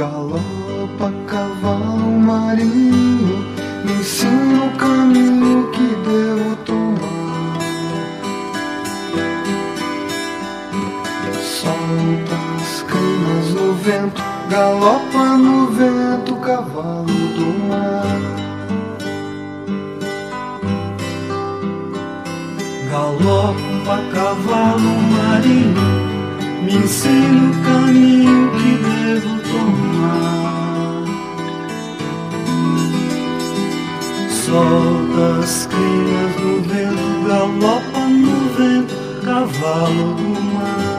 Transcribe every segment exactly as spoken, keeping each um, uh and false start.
Galopa, cavalo marinho, me ensina o caminho que devo tomar. Solta as crinas no vento, galopa no vento, cavalo do mar. Galopa, cavalo marinho, me ensina o caminho que devo tomar. Solta as crinas no vento, galopa no vento, cavalo do mar.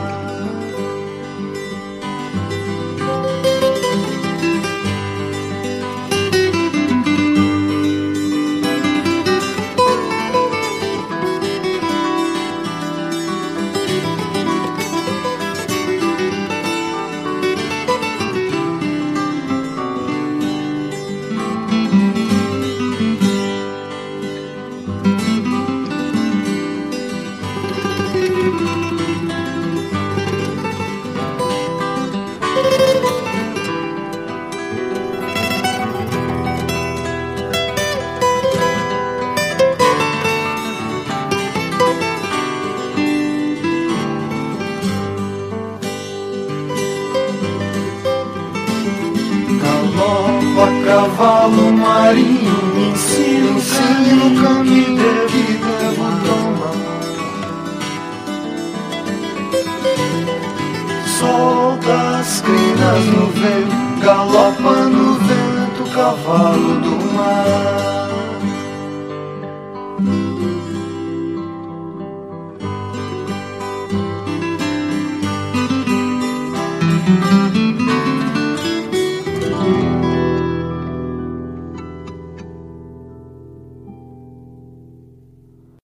Cavalo marinho, me ensina o caminho que devo tomar. Solta as crinas no vento, galopa no vento, cavalo do